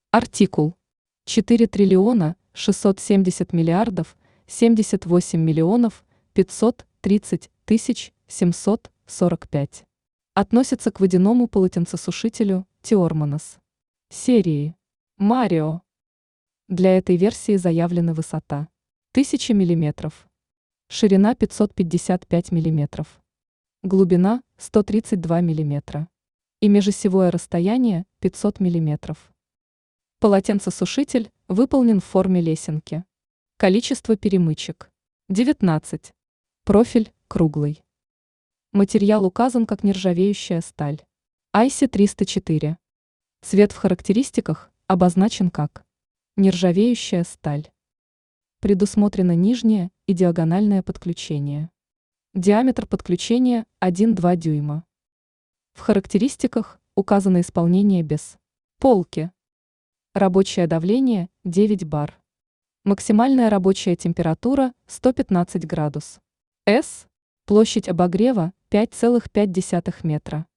Артикул 4 триллиона 670 миллиардов 78 миллионов 530 тысяч 745. Относится к водяному полотенцесушителю Тиормонос серии Марио. Для этой версии заявлена высота 1000 мм, ширина 555 мм, глубина 132 мм и межосевое расстояние 500 мм. Полотенцесушитель выполнен в форме лесенки. Количество перемычек 19. Профиль круглый. Материал указан как нержавеющая сталь. IC 304. Цвет в характеристиках обозначен как нержавеющая сталь. Предусмотрено нижнее и диагональное подключение. Диаметр подключения 1,2 дюйма. В характеристиках указано исполнение без полки. Рабочее давление 9 бар. Максимальная рабочая температура 115 градус. С. Площадь обогрева 5,5 метра.